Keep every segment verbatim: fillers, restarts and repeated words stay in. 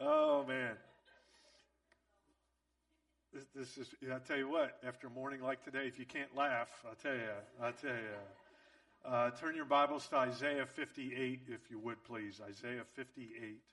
Oh, man. This, this is, yeah, I tell you what, after a morning like today, if you can't laugh, I'll tell you, I'll tell you. Uh, turn your Bibles to Isaiah fifty-eight, if you would, please. Isaiah fifty-eight,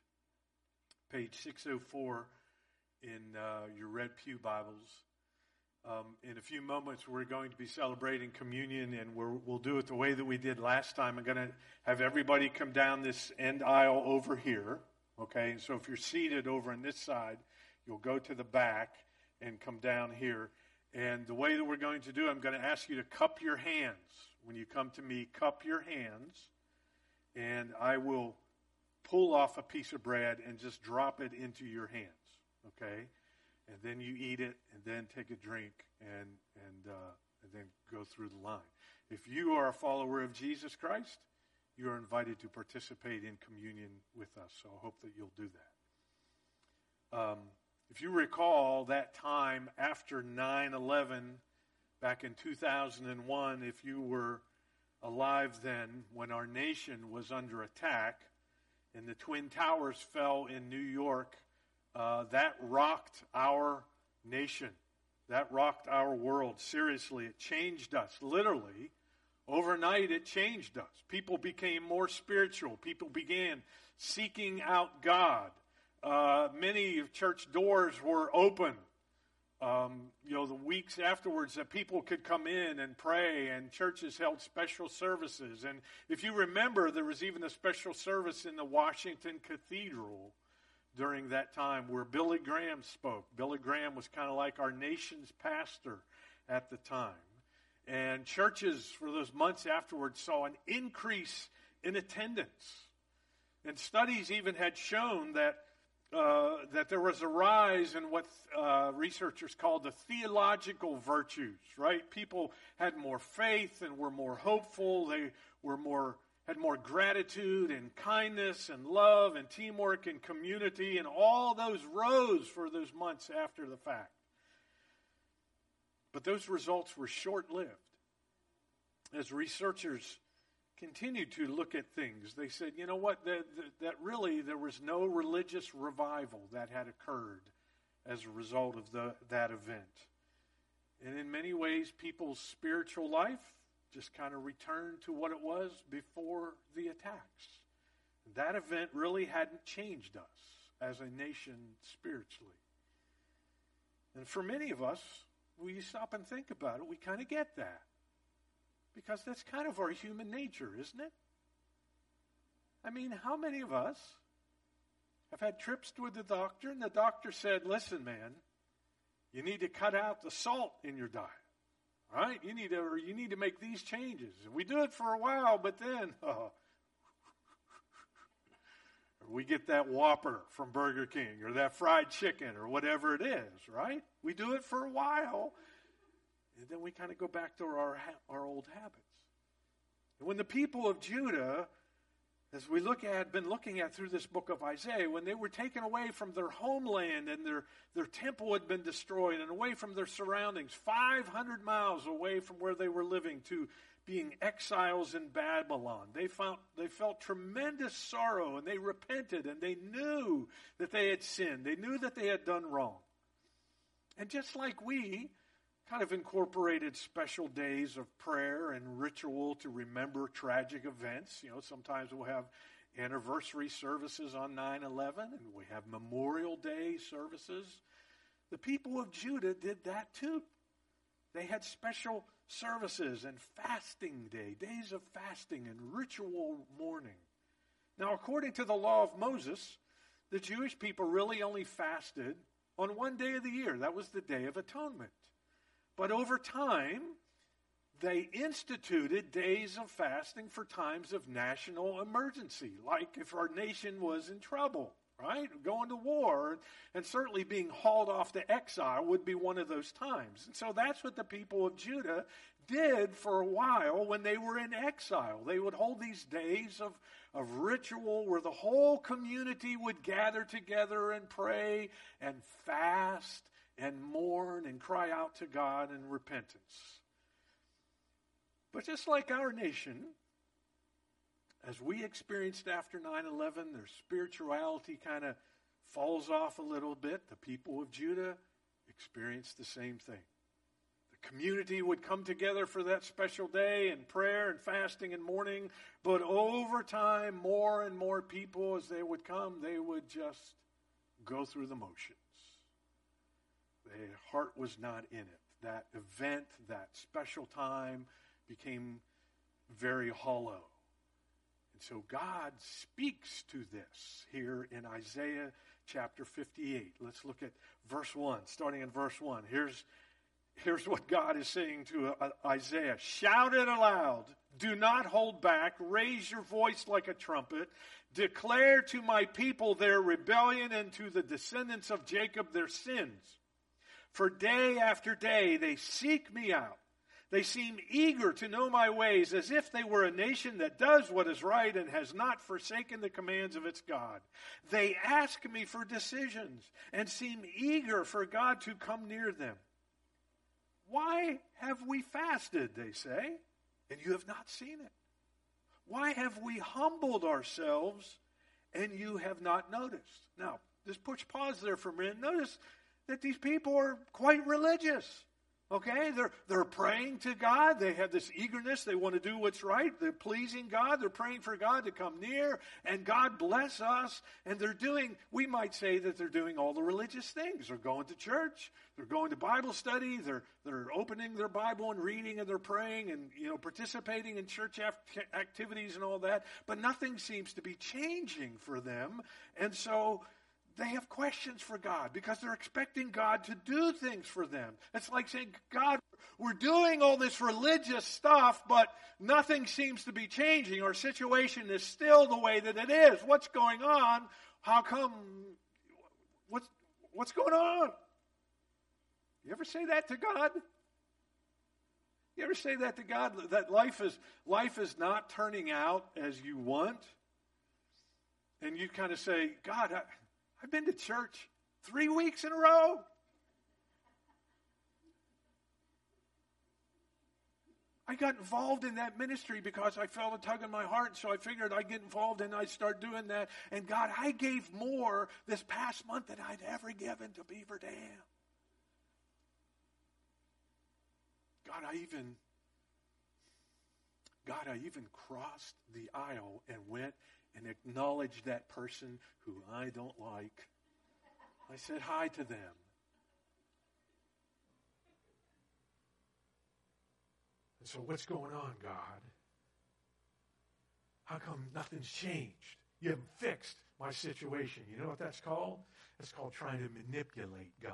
page six oh four in uh, your Red Pew Bibles. Um, in a few moments, we're going to be celebrating communion, and we're, we'll do it the way that we did last time. I'm going to have everybody come down this end aisle over here, okay? So if you're seated over on this side, you'll go to the back and come down here. And the way that we're going to do it, I'm going to ask you to cup your hands. When you come to me, cup your hands, and I will pull off a piece of bread and just drop it into your hands, okay? And then you eat it, and then take a drink, and and uh, and then go through the line. If you are a follower of Jesus Christ, you are invited to participate in communion with us. So I hope that you'll do that. Um, if you recall that time after nine eleven, back in two thousand one, if you were alive then, when our nation was under attack, and the Twin Towers fell in New York, Uh, that rocked our nation. That rocked our world. Seriously, it changed us. Literally, overnight it changed us. People became more spiritual. People began seeking out God. Uh, many church doors were open. Um, you know, the weeks afterwards that people could come in and pray, and churches held special services. And if you remember, there was even a special service in the Washington Cathedral during that time where Billy Graham spoke. Billy Graham was kind of like our nation's pastor at the time. And churches for those months afterwards saw an increase in attendance. And studies even had shown that uh, that there was a rise in what uh, researchers called the theological virtues, right? People had more faith and were more hopeful. They were more had more gratitude and kindness and love and teamwork and community, and all those rose for those months after the fact. But those results were short-lived. As researchers continued to look at things, they said, you know what, that, that really there was no religious revival that had occurred as a result of the, that event. And in many ways, people's spiritual life just kind of returned to what it was before the attacks. That event really hadn't changed us as a nation spiritually. And for many of us, when you stop and think about it, we kind of get that. Because that's kind of our human nature, isn't it? I mean, how many of us have had trips with the doctor, and the doctor said, listen, man, you need to cut out the salt in your diet. Right? You need to, or you need to make these changes. We do it for a while, but then uh, we get that Whopper from Burger King or that fried chicken or whatever it is, right? We do it for a while, and then we kind of go back to our our old habits. And when the people of Judah, as we look at, been looking at through this book of Isaiah, when they were taken away from their homeland and their, their temple had been destroyed and away from their surroundings, five hundred miles away from where they were living, to being exiles in Babylon, they found, they felt tremendous sorrow, and they repented, and they knew that they had sinned. They knew that they had done wrong. And just like we kind of incorporated special days of prayer and ritual to remember tragic events. You know, sometimes we'll have anniversary services on nine eleven, and we have Memorial Day services. The people of Judah did that too. They had special services and fasting day, days of fasting and ritual mourning. Now, according to the law of Moses, the Jewish people really only fasted on one day of the year. That was the Day of Atonement. But over time, they instituted days of fasting for times of national emergency, like if our nation was in trouble, right? Going to war, and certainly being hauled off to exile would be one of those times. And so that's what the people of Judah did for a while when they were in exile. They would hold these days of, of ritual where the whole community would gather together and pray and fast and mourn and cry out to God in repentance. But just like our nation, as we experienced after nine eleven, their spirituality kind of falls off a little bit, the people of Judah experienced the same thing. The community would come together for that special day in prayer and fasting and mourning, but over time, more and more people, as they would come, they would just go through the motions. Their heart was not in it. That event, that special time became very hollow. And so God speaks to this here in Isaiah chapter fifty-eight. Let's look at verse one, starting in verse one. Here's, here's what God is saying to Isaiah. Shout it aloud. Do not hold back. Raise your voice like a trumpet. Declare to my people their rebellion and to the descendants of Jacob their sins. For day after day they seek me out. They seem eager to know my ways, as if they were a nation that does what is right and has not forsaken the commands of its God. They ask me for decisions and seem eager for God to come near them. Why have we fasted, they say, and you have not seen it? Why have we humbled ourselves and you have not noticed? Now, just push pause there for a minute. Notice that these people are quite religious. Okay, they're they're praying to God. They have this eagerness. They want to do what's right. They're pleasing God. They're praying for God to come near, and God bless us. And they're doing, we might say that they're doing all the religious things. They're going to church. They're going to Bible study. They're they're opening their Bible and reading, and they're praying and, you know, participating in church activities and all that. But nothing seems to be changing for them, and so they have questions for God because they're expecting God to do things for them. It's like saying, God, we're doing all this religious stuff, but nothing seems to be changing. Our situation is still the way that it is. What's going on? How come? What's, what's going on? You ever say that to God? You ever say that to God? That life is, life is not turning out as you want? And you kind of say, God, I... I've been to church three weeks in a row. I got involved in that ministry because I felt a tug in my heart, so I figured I'd get involved and I'd start doing that. And God, I gave more this past month than I'd ever given to Beaver Dam. God, I even, God, I even crossed the aisle and went and acknowledge that person who I don't like. I said hi to them. And so what's going on, God? How come nothing's changed? You haven't fixed my situation. You know what that's called? It's called trying to manipulate God.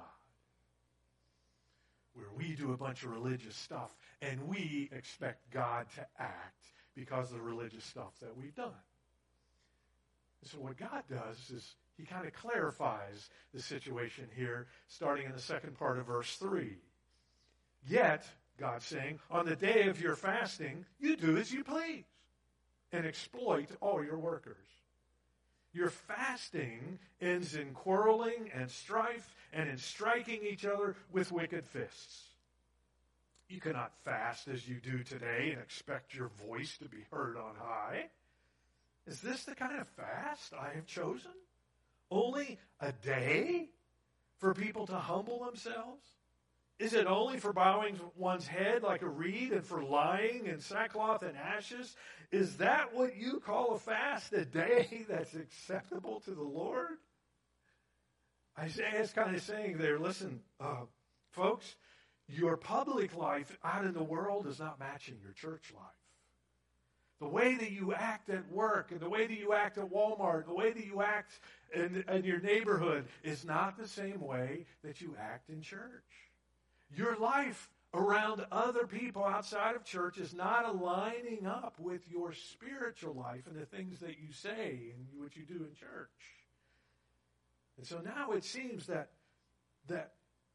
Where we do a bunch of religious stuff and we expect God to act because of the religious stuff that we've done. So what God does is he kind of clarifies the situation here, starting in the second part of verse three. Yet, God's saying, on the day of your fasting, you do as you please and exploit all your workers. Your fasting ends in quarreling and strife and in striking each other with wicked fists. You cannot fast as you do today and expect your voice to be heard on high. Is this the kind of fast I have chosen? Only a day for people to humble themselves? Is it only for bowing one's head like a reed and for lying in sackcloth and ashes? Is that what you call a fast, a day that's acceptable to the Lord? Isaiah is kind of saying there, listen, uh, folks, your public life out in the world is not matching your church life. The way that you act at work and the way that you act at Walmart, the way that you act in, in your neighborhood is not the same way that you act in church. Your life around other people outside of church is not aligning up with your spiritual life and the things that you say and what you do in church. And so now it seems that, that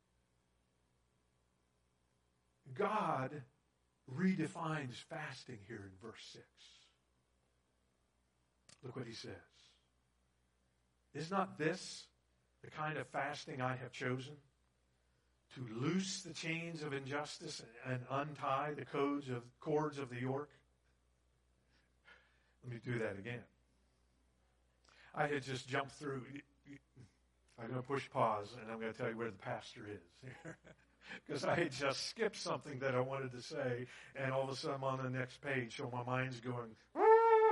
God redefines fasting here in verse six. Look what he says. Is not this the kind of fasting I have chosen? To loose the chains of injustice and untie the cords of, cords of the yoke? Let me do that again. I had just jumped through. I'm going to push pause, and I'm going to tell you where the pastor is. Because I had just skipped something that I wanted to say, and all of a sudden I'm on the next page, so my mind's going, you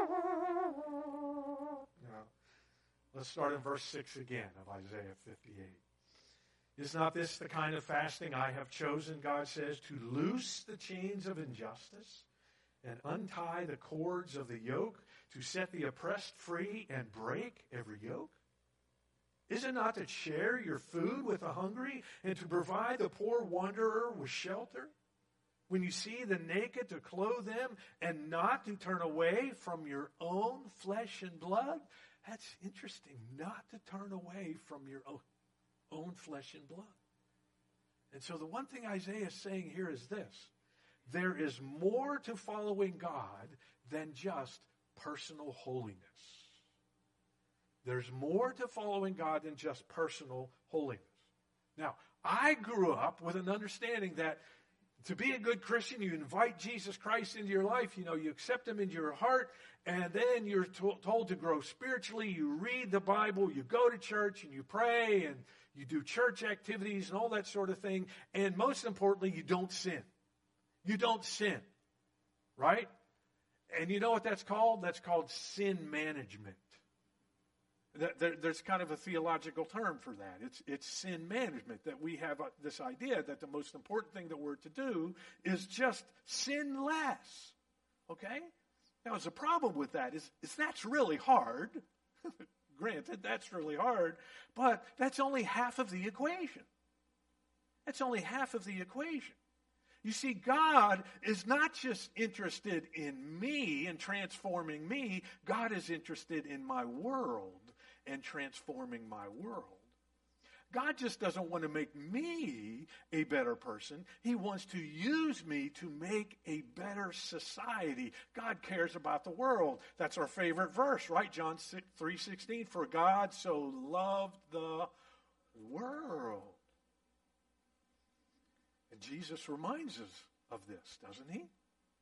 know. Let's start in verse six again of Isaiah fifty-eight. Is not this the kind of fasting I have chosen, God says, to loose the chains of injustice and untie the cords of the yoke, to set the oppressed free and break every yoke? Is it not to share your food with the hungry and to provide the poor wanderer with shelter? When you see the naked, to clothe them and not to turn away from your own flesh and blood? That's interesting, not to turn away from your own, own flesh and blood. And so the one thing Isaiah is saying here is this. There is more to following God than just personal holiness. There's more to following God than just personal holiness. Now, I grew up with an understanding that to be a good Christian, you invite Jesus Christ into your life, you know, you accept him into your heart, and then you're to- told to grow spiritually. You read the Bible, you go to church, and you pray, and you do church activities and all that sort of thing. And most importantly, you don't sin. You don't sin, right? And you know what that's called? That's called sin management. There, there's kind of a theological term for that. It's, it's sin management, that we have this idea that the most important thing that we're to do is just sin less. Okay? Now, there's a problem with that is, is that's really hard. Granted, that's really hard, but that's only half of the equation. That's only half of the equation. You see, God is not just interested in me and transforming me. God is interested in my world and transforming my world. God just doesn't want to make me a better person. He wants to use me to make a better society. God cares about the world. That's our favorite verse, right? John three sixteen, for God so loved the world. And Jesus reminds us of this, doesn't he?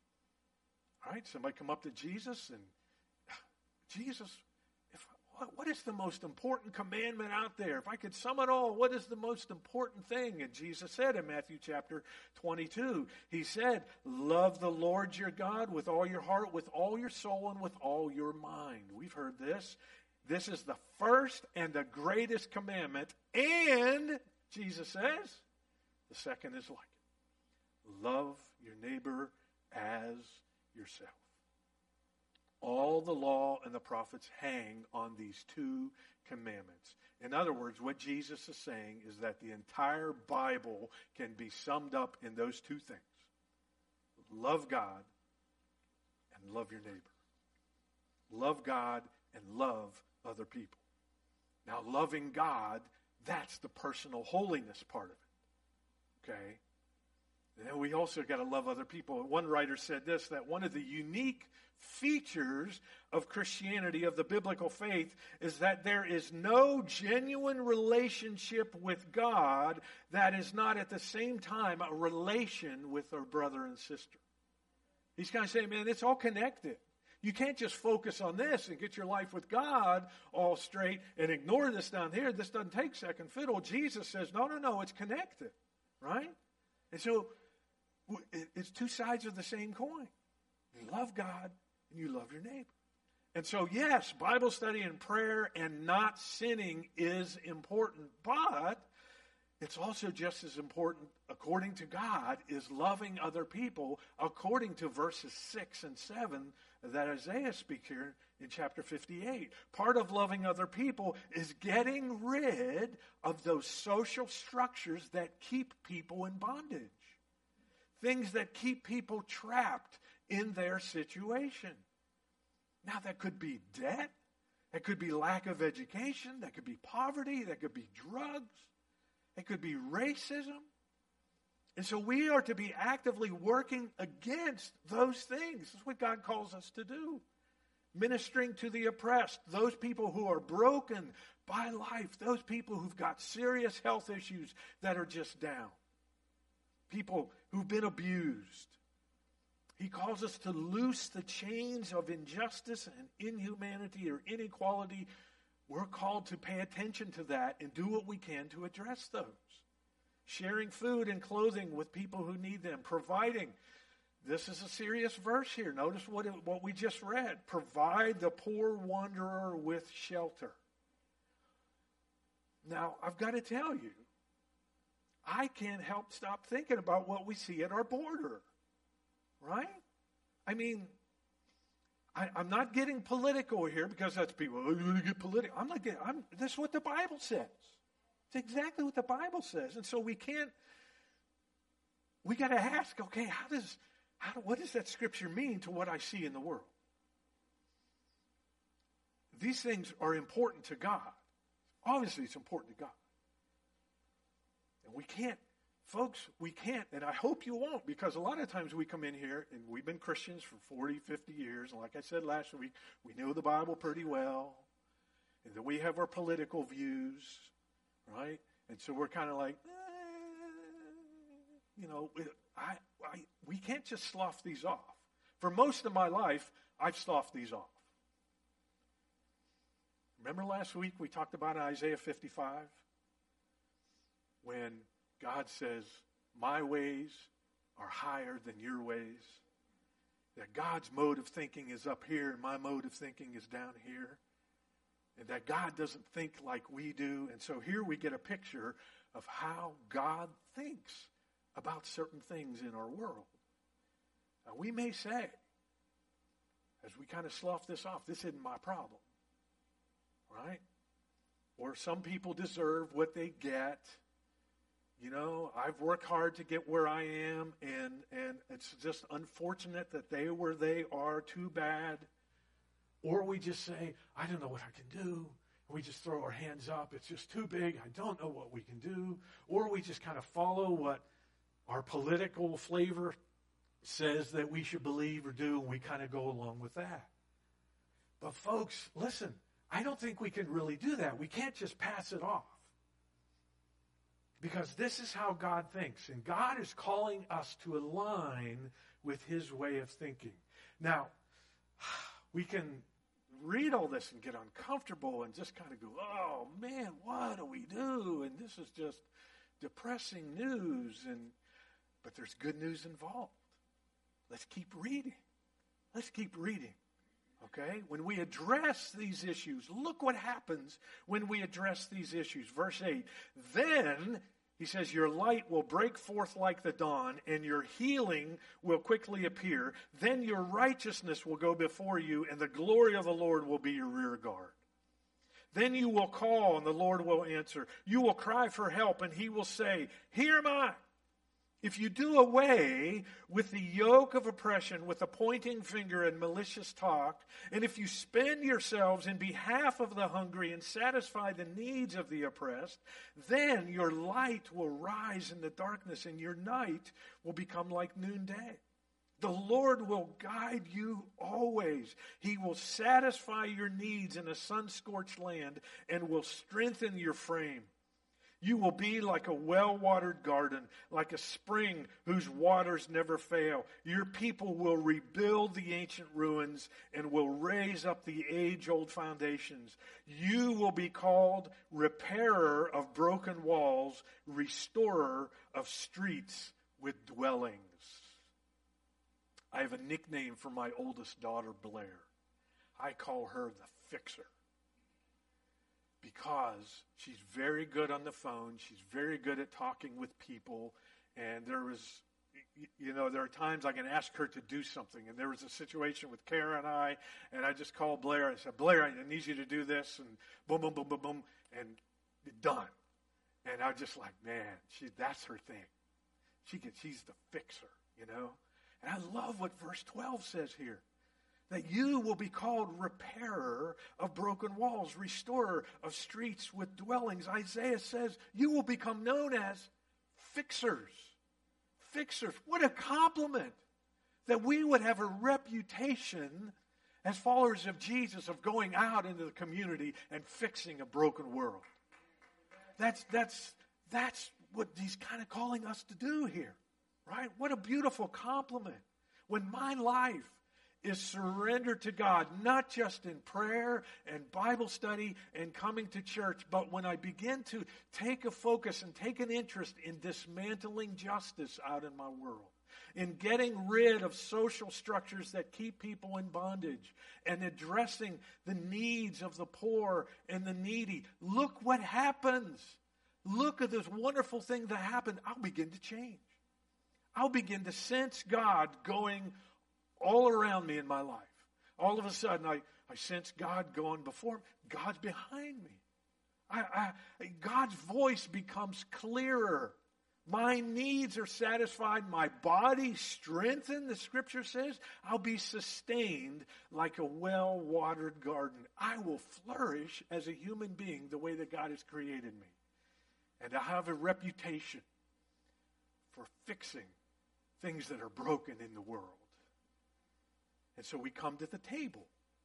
All right, somebody come up to Jesus and, Jesus, if, what, what is the most important commandment out there? If I could sum it all, what is the most important thing? And Jesus said in Matthew chapter twenty-two, he said, love the Lord your God with all your heart, with all your soul, and with all your mind. We've heard this. This is the first and the greatest commandment. And, Jesus says, the second is like it. Love your neighbor as yourself. All the law and the prophets hang on these two commandments. In other words, what Jesus is saying is that the entire Bible can be summed up in those two things. Love God and love your neighbor. Love God and love other people. Now, loving God, that's the personal holiness part of it. Okay? And then we also got to love other people. One writer said this, that one of the unique features of Christianity, of the biblical faith, is that there is no genuine relationship with God that is not at the same time a relation with our brother and sister. He's kind of saying, man, it's all connected. You can't just focus on this and get your life with God all straight and ignore this down here. This doesn't take second fiddle. Jesus says, no, no, no, it's connected. Right? And so it's two sides of the same coin. You love God and you love your neighbor. And so, yes, Bible study and prayer and not sinning is important, but it's also just as important, according to God, is loving other people according to verses six and seven that Isaiah speaks here in chapter fifty-eight. Part of loving other people is getting rid of those social structures that keep people in bondage. Things that keep people trapped in their situation. Now, that could be debt. That could be lack of education. That could be poverty. That could be drugs. It could be racism. And so we are to be actively working against those things. That's what God calls us to do. Ministering to the oppressed, those people who are broken by life, those people who've got serious health issues that are just down, people who've been abused. He calls us to loose the chains of injustice and inhumanity or inequality we're called to pay attention to that and do what we can to address those. Sharing food and clothing with people who need them. Providing. This is a serious verse here. Notice what, it, what we just read. Provide the poor wanderer with shelter. Now, I've got to tell you, I can't help stop thinking about what we see at our border. Right? I mean, I, I'm not getting political here because that's people, oh, you're going to get political. I'm not getting, I'm, this is what the Bible says. It's exactly what the Bible says. And so we can't, we got to ask, okay, how does, how, what does that scripture mean to what I see in the world? These things are important to God. Obviously, it's important to God. And we can't, folks, we can't, and I hope you won't, because a lot of times we come in here, and we've been Christians for forty, fifty years, and like I said last week, we know the Bible pretty well, and then we have our political views, right? And so we're kind of like, eh, you know, I, I, we can't just slough these off. For most of my life, I've sloughed these off. Remember last week we talked about Isaiah fifty-five? When God says, my ways are higher than your ways. That God's mode of thinking is up here and my mode of thinking is down here. And that God doesn't think like we do. And so here we get a picture of how God thinks about certain things in our world. Now we may say, as we kind of slough this off, this isn't my problem. Right? Or some people deserve what they get. You know, I've worked hard to get where I am, and, and it's just unfortunate that they where they are, too bad. Or we just say, I don't know what I can do. We just throw our hands up. It's just too big. I don't know what we can do. Or we just kind of follow what our political flavor says that we should believe or do, and we kind of go along with that. But folks, listen, I don't think we can really do that. We can't just pass it off. Because this is how God thinks. And God is calling us to align with his way of thinking. Now, we can read all this and get uncomfortable and just kind of go, oh, man, what do we do? And this is just depressing news. And but there's good news involved. Let's keep reading. Let's keep reading. Okay? When we address these issues, look what happens when we address these issues. Verse eight, then, he says, your light will break forth like the dawn, and your healing will quickly appear. Then your righteousness will go before you, and the glory of the Lord will be your rear guard. Then you will call, and the Lord will answer. You will cry for help, and he will say, here am I. If you do away with the yoke of oppression, with the pointing finger and malicious talk, and if you spend yourselves in behalf of the hungry and satisfy the needs of the oppressed, then your light will rise in the darkness and your night will become like noonday. The Lord will guide you always. He will satisfy your needs in a sun-scorched land and will strengthen your frame. You will be like a well-watered garden, like a spring whose waters never fail. Your people will rebuild the ancient ruins and will raise up the age-old foundations. You will be called repairer of broken walls, restorer of streets with dwellings. I have a nickname for my oldest daughter, Blair. I call her the fixer. Because she's very good on the phone. She's very good at talking with people. And there was, you know, there are times I can ask her to do something. And there was a situation with Kara and I, and I just called Blair. I said, Blair, I need you to do this. And boom, boom, boom, boom, boom. And done. And I was just like, man, she, that's her thing. She can, she's the fixer, you know. And I love what verse twelve says here. That you will be called repairer of broken walls, restorer of streets with dwellings. Isaiah says you will become known as fixers. Fixers. What a compliment. That we would have a reputation as followers of Jesus of going out into the community and fixing a broken world. That's, that's, that's what he's kind of calling us to do here. Right? What a beautiful compliment. When my life is surrender to God, not just in prayer and Bible study and coming to church, but when I begin to take a focus and take an interest in dismantling justice out in my world, in getting rid of social structures that keep people in bondage, and addressing the needs of the poor and the needy. Look what happens. Look at this wonderful thing that happened. I'll begin to change. I'll begin to sense God going all around me in my life. All of a sudden, I, I sense God going before me. God's behind me. I, I, God's voice becomes clearer. My needs are satisfied. My body strengthened, the scripture says. I'll be sustained like a well-watered garden. I will flourish as a human being the way that God has created me. And I have a reputation for fixing things that are broken in the world. And so we come to the table.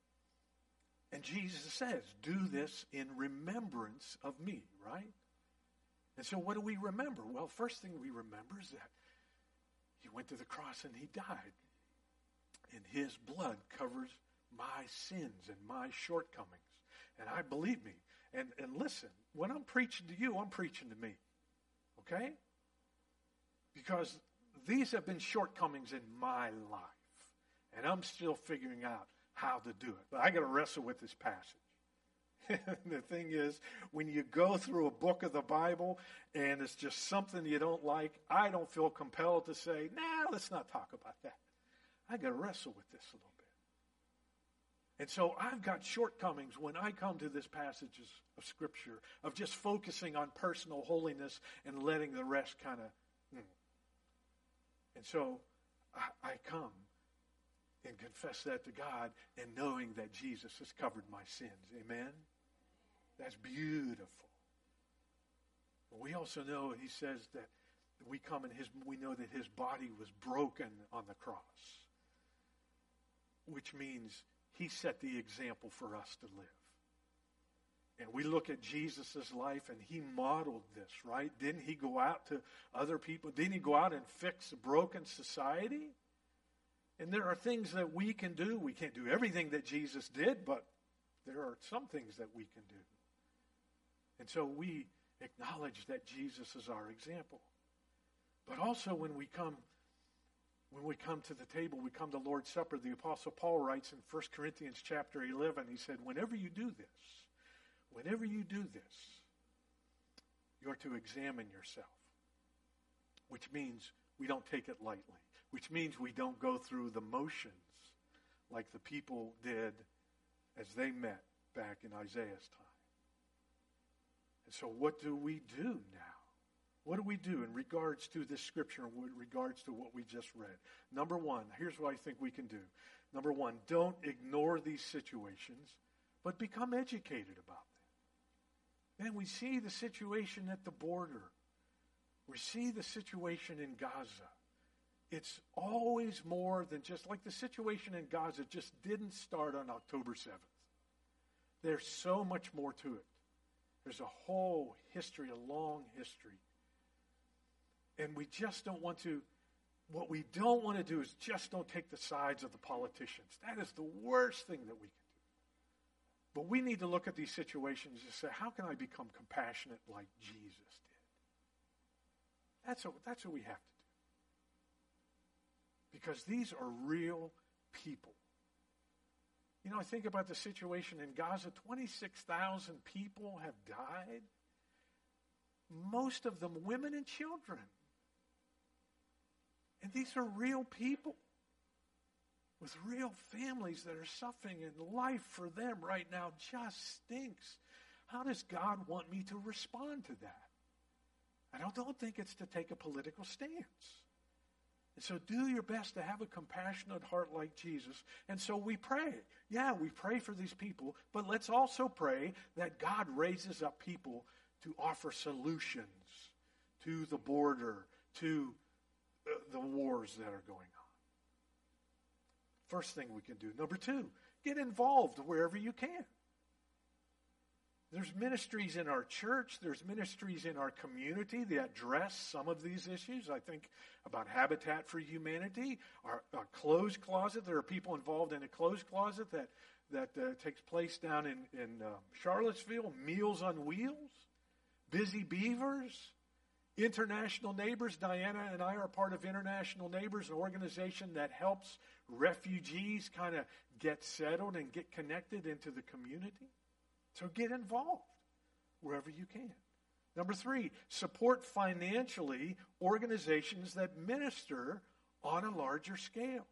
And Jesus says, do this in remembrance of me, right? And so what do we remember? Well, first thing we remember is that he went to the cross and he died. And his blood covers my sins and my shortcomings. And I believe me. And, and listen, when I'm preaching to you, I'm preaching to me. Okay? Because these have been shortcomings in my life. And I'm still figuring out how to do it. But I got to wrestle with this passage. The thing is, when you go through a book of the Bible and it's just something you don't like, I don't feel compelled to say, nah, let's not talk about that. I got to wrestle with this a little bit. And so I've got shortcomings when I come to this passages of Scripture of just focusing on personal holiness and letting the rest kind of, hmm. And so I, I come and confess that to God and knowing that Jesus has covered my sins. Amen? That's beautiful. We also know, he says that we come in his, we know that his body was broken on the cross, which means he set the example for us to live. And we look at Jesus' life and he modeled this, right? Didn't he go out to other people? Didn't he go out and fix a broken society? And there are things that we can do. We can't do everything that Jesus did, but there are some things that we can do. And so we acknowledge that Jesus is our example. But also when we come when we come to the table, we come to Lord's Supper, the Apostle Paul writes in First Corinthians chapter eleven, he said, whenever you do this, whenever you do this, you're to examine yourself, which means we don't take it lightly. Which means we don't go through the motions like the people did as they met back in Isaiah's time. And so what do we do now? What do we do in regards to this scripture and with regards to what we just read? Number one, here's what I think we can do. Number one, don't ignore these situations, but become educated about them. And we see the situation at the border. We see the situation in Gaza. It's always more than just like the situation in Gaza just didn't start on October seventh. There's so much more to it. There's a whole history, a long history. And we just don't want to, what we don't want to do is just don't take the sides of the politicians. That is the worst thing that we can do. But we need to look at these situations and say, how can I become compassionate like Jesus did? That's what, that's what we have to do. Because these are real people. You know, I think about the situation in Gaza. twenty-six thousand people have died. Most of them women and children. And these are real people with real families that are suffering, and life for them right now just stinks. How does God want me to respond to that? I don't, don't think it's to take a political stance. And so do your best to have a compassionate heart like Jesus. And so we pray. Yeah, we pray for these people, but let's also pray that God raises up people to offer solutions to the border, to uh, the wars that are going on. First thing we can do. Number two, get involved wherever you can. there's ministries in our church. There's ministries in our community that address some of these issues. I think about Habitat for Humanity, our, our clothes closet. There are people involved in a clothes closet that, that uh, takes place down in, in uh, Charlottesville. Meals on Wheels, Busy Beavers, International Neighbors. Diana and I are part of International Neighbors, an organization that helps refugees kind of get settled and get connected into the community. So get involved wherever you can. Number three, support financially organizations that minister on a larger scale.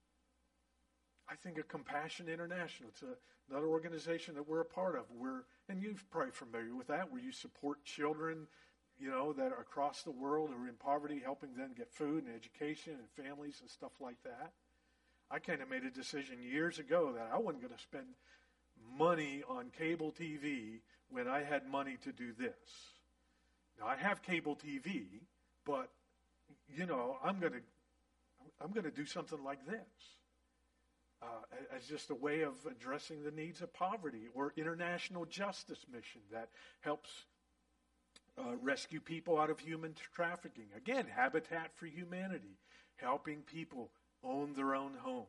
I think of Compassion International. It's a, another organization that we're a part of. We're, and you're probably familiar with that, where you support children, you know, that are across the world who are in poverty, helping them get food and education and families and stuff like that. I kind of made a decision years ago that I wasn't going to spend money on cable T V when I had money to do this. Now I have cable T V, but you know I'm going to I'm going to do something like this uh, as just a way of addressing the needs of poverty, or International Justice Mission that helps uh, rescue people out of human trafficking. Again, Habitat for Humanity, helping people own their own home.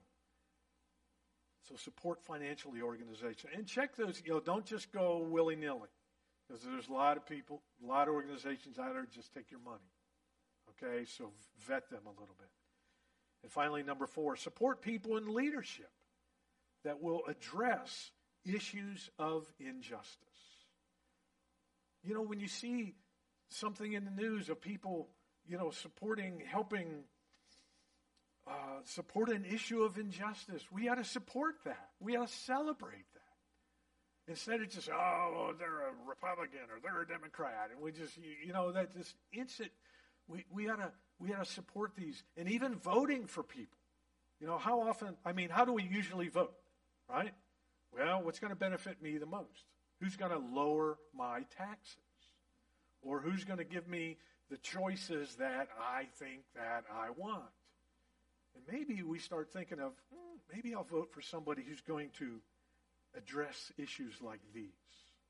So support financially organizations. And check those, you know, don't just go willy-nilly. Because there's a lot of people, a lot of organizations out there just take your money. Okay, so vet them a little bit. And finally, number four, support people in leadership that will address issues of injustice. You know, when you see something in the news of people, you know, supporting, helping Uh, support an issue of injustice, we ought to support that. We ought to celebrate that. Instead of just, oh, they're a Republican or they're a Democrat, and we just, you, you know, that just instant. We we ought to we ought to support these, and even voting for people. You know, how often? I mean, how do we usually vote? Right? Well, what's going to benefit me the most? Who's going to lower my taxes, or who's going to give me the choices that I think that I want? And maybe we start thinking of, hmm, maybe I'll vote for somebody who's going to address issues like these.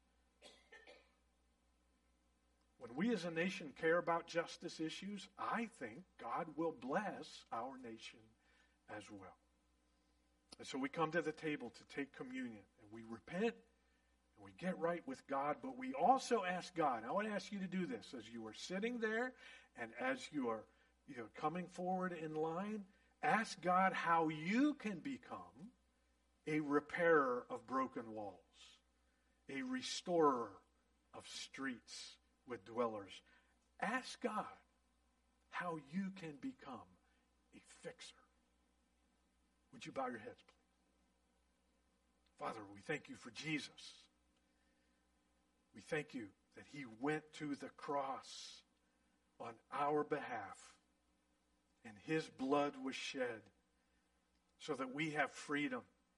When we as a nation care about justice issues, I think God will bless our nation as well. And so we come to the table to take communion, and we repent, and we get right with God, but we also ask God. I want to ask you to do this as you are sitting there and as you are, you know, coming forward in line. Ask God how you can become a repairer of broken walls, a restorer of streets with dwellers. Ask God how you can become a fixer. Would you bow your heads, please? Father, we thank you for Jesus. We thank you that he went to the cross on our behalf, and his blood was shed so that we have freedom.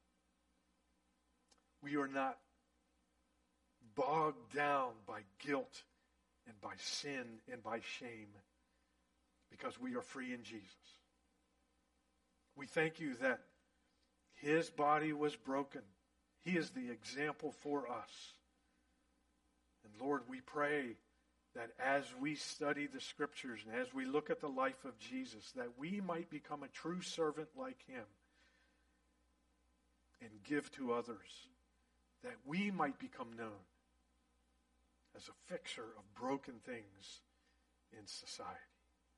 We are not bogged down by guilt and by sin and by shame, because we are free in Jesus. We thank you that his body was broken. He is the example for us. And Lord, we pray that as we study the Scriptures and as we look at the life of Jesus, that we might become a true servant like him and give to others, that we might become known as a fixer of broken things in society.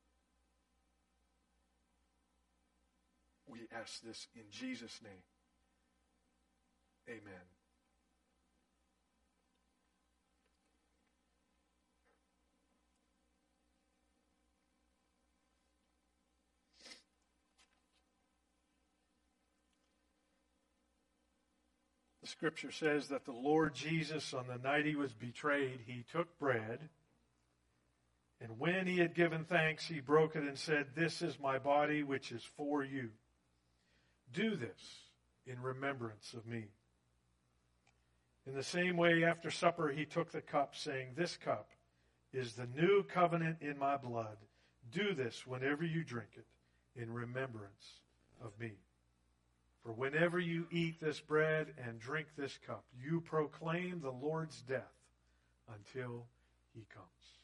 We ask this in Jesus' name. Amen. The Scripture says that the Lord Jesus, on the night he was betrayed, he took bread, and when he had given thanks, he broke it and said, "This is my body, which is for you. Do this in remembrance of me." In the same way, after supper, he took the cup, saying, "This cup is the new covenant in my blood. Do this whenever you drink it in remembrance of me. For whenever you eat this bread and drink this cup, you proclaim the Lord's death until he comes.